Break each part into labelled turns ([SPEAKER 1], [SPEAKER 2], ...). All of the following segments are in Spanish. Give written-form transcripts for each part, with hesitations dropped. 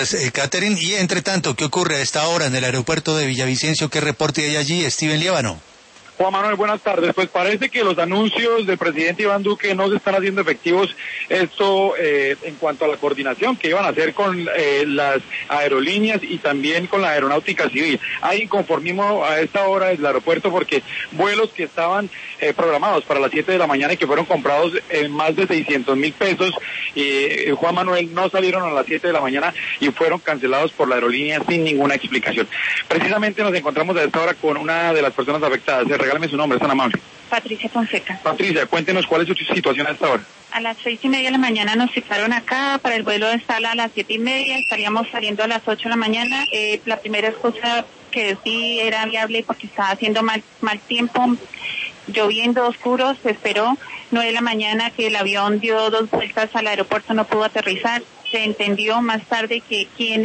[SPEAKER 1] Catherine, y entre tanto, ¿qué ocurre a esta hora en el aeropuerto de Villavicencio? ¿Qué reporte hay allí, Steven Líbano?
[SPEAKER 2] Juan Manuel, buenas tardes. Pues parece que los anuncios del presidente Iván Duque no se están haciendo efectivos. Esto en cuanto a la coordinación que iban a hacer con las aerolíneas y también con la aeronáutica civil. Hay inconformismo a esta hora del aeropuerto porque vuelos que estaban programados para las 7 de la mañana y que fueron comprados en más de 600,000 pesos, Juan Manuel, no salieron a las 7 de la mañana y fueron cancelados por la aerolínea sin ninguna explicación. Precisamente nos encontramos a esta hora con una de las personas afectadas. Regálame su nombre, es tan amable.
[SPEAKER 3] Patricia Fonseca.
[SPEAKER 2] Patricia, cuéntenos cuál es su situación a esta hora.
[SPEAKER 3] A las 6:30 de la mañana nos citaron acá para el vuelo de sala a las 7:30, estaríamos saliendo a las 8 de la mañana. La primera excusa que sí era viable porque estaba haciendo mal tiempo, lloviendo, oscuro, se esperó 9 de la mañana que el avión dio 2 vueltas al aeropuerto, no pudo aterrizar. Se entendió más tarde que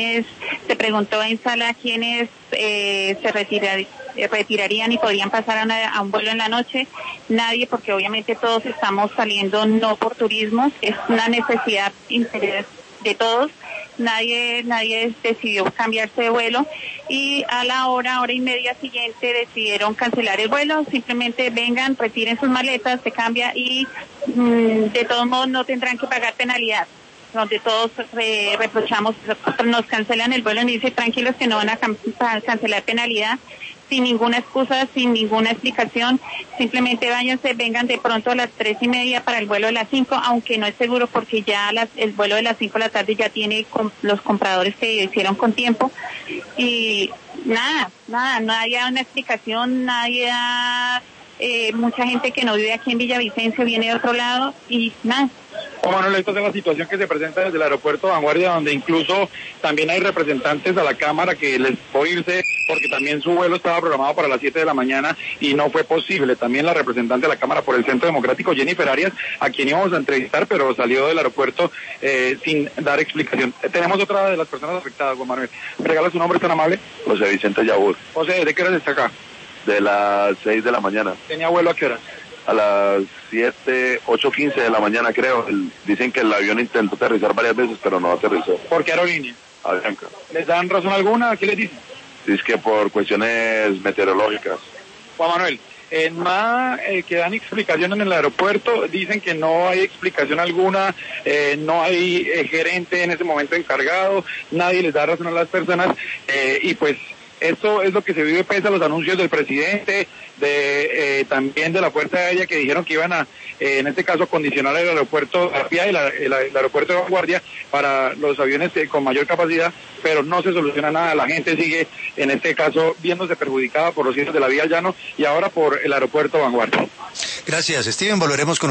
[SPEAKER 3] se preguntó en sala quiénes se retirarían y podrían pasar a un vuelo en la noche. Nadie, porque obviamente todos estamos saliendo no por turismo, es una necesidad interés de todos. Nadie decidió cambiarse de vuelo y a la hora y media siguiente decidieron cancelar el vuelo. Simplemente vengan, retiren sus maletas, se cambia y de todos modos no tendrán que pagar penalidad. Donde todos reprochamos, nos cancelan el vuelo y dice tranquilos que no van a cancelar penalidad, sin ninguna excusa, sin ninguna explicación, simplemente váyanse, vengan de pronto a las 3:30 para el vuelo de las 5, aunque no es seguro porque ya el vuelo de las 5 de la tarde ya tiene los compradores que hicieron con tiempo y nada, no haya una explicación, nadie da, mucha gente que no vive aquí en Villavicencio viene de otro lado y nada.
[SPEAKER 2] Juan Manuel, esta es la situación que se presenta desde el aeropuerto de Vanguardia, donde incluso también hay representantes a la Cámara que les puede irse porque también su vuelo estaba programado para las 7 de la mañana y no fue posible. También la representante de la Cámara por el Centro Democrático, Jennifer Arias, a quien íbamos a entrevistar, pero salió del aeropuerto sin dar explicación. Tenemos otra de las personas afectadas, Juan Manuel. ¿Me regala su nombre, tan amable?
[SPEAKER 4] José Vicente Yabur.
[SPEAKER 2] José, ¿de qué hora está acá?
[SPEAKER 4] De las 6 de la mañana.
[SPEAKER 2] ¿Tenía vuelo a qué hora?
[SPEAKER 4] A las 8:15 de la mañana, creo. Dicen que el avión intentó aterrizar varias veces, pero no aterrizó.
[SPEAKER 2] ¿Por qué aerolínea?
[SPEAKER 4] Avianca.
[SPEAKER 2] ¿Les dan razón alguna? ¿Qué les dicen?
[SPEAKER 4] Es que por cuestiones meteorológicas.
[SPEAKER 2] Juan Manuel, en MA que dan explicación en el aeropuerto, dicen que no hay explicación alguna, no hay gerente en ese momento encargado, nadie les da razón a las personas y pues esto es lo que se vive pese a los anuncios del presidente, también de la Fuerza Aérea, que dijeron que iban a, en este caso, condicionar el aeropuerto y el aeropuerto de Vanguardia para los aviones con mayor capacidad, pero no se soluciona nada. La gente sigue, en este caso, viéndose perjudicada por los cierres de la vía al llano y ahora por el aeropuerto Vanguardia.
[SPEAKER 1] Gracias, Steven. Volveremos con